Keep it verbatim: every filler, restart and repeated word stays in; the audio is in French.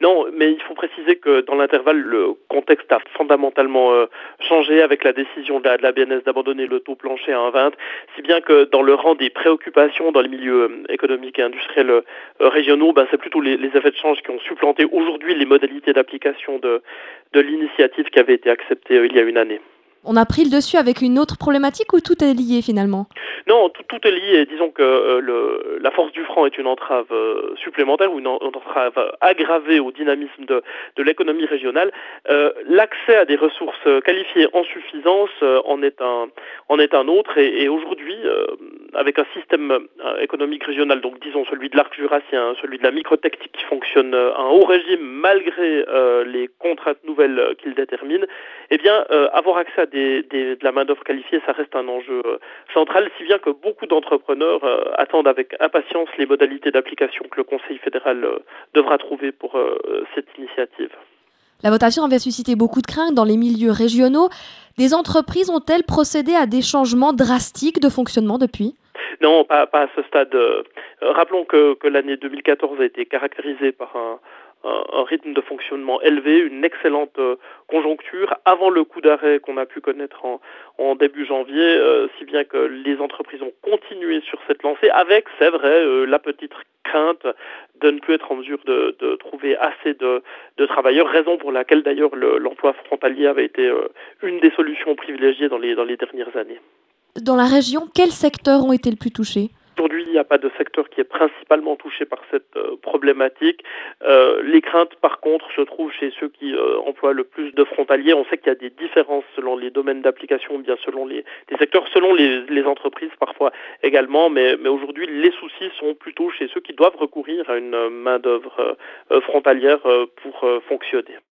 Non, mais il faut préciser que dans l'intervalle, le contexte a fondamentalement euh, changé avec la décision de la, de la B N S d'abandonner le taux plancher à un virgule vingt, si bien que dans le rang des préoccupations dans les milieux euh, économiques et industriels euh, régionaux, ben, c'est plutôt les, les effets de change qui ont supplanté aujourd'hui les modalités d'application de, de l'initiative qui avait été acceptée euh, il y a une année. On a pris le dessus avec une autre problématique ou tout est lié finalement? Non, tout, tout est lié. Disons que euh, le, la force du franc est une entrave euh, supplémentaire ou une, en- une entrave aggravée au dynamisme de, de l'économie régionale. Euh, l'accès à des ressources euh, qualifiées en suffisance euh, en, est un, en est un autre. Et, et aujourd'hui, euh, avec un système euh, économique régional, donc disons celui de l'arc jurassien, celui de la microtechnique qui fonctionne euh, à un haut régime malgré euh, les contraintes nouvelles euh, qu'il détermine, eh bien, euh, avoir accès à des, des- de la main-d'œuvre qualifiée, ça reste un enjeu euh, central, si bien que beaucoup d'entrepreneurs euh, attendent avec impatience les modalités d'application que le Conseil fédéral euh, devra trouver pour euh, cette initiative. La votation avait suscité beaucoup de craintes dans les milieux régionaux. Des entreprises ont-elles procédé à des changements drastiques de fonctionnement depuis? Non, pas, pas à ce stade. Euh, rappelons que, que l'année deux mille quatorze a été caractérisée par un, un, un rythme de fonctionnement élevé, une excellente euh, conjoncture avant le coup d'arrêt qu'on a pu connaître en, en début janvier, euh, si bien que les entreprises ont continué sur cette lancée avec, c'est vrai, euh, la petite crainte de ne plus être en mesure de, de trouver assez de, de travailleurs, raison pour laquelle d'ailleurs le, l'emploi frontalier avait été euh, une des solutions privilégiées dans les, dans les dernières années. Dans la région, quels secteurs ont été le plus touchés? Aujourd'hui, il n'y a pas de secteur qui est principalement touché par cette euh, problématique. Euh, les craintes, par contre, se trouvent chez ceux qui euh, emploient le plus de frontaliers. On sait qu'il y a des différences selon les domaines d'application, ou bien selon les, les secteurs, selon les, les entreprises parfois également. Mais, mais aujourd'hui, les soucis sont plutôt chez ceux qui doivent recourir à une main-d'œuvre euh, frontalière euh, pour euh, fonctionner.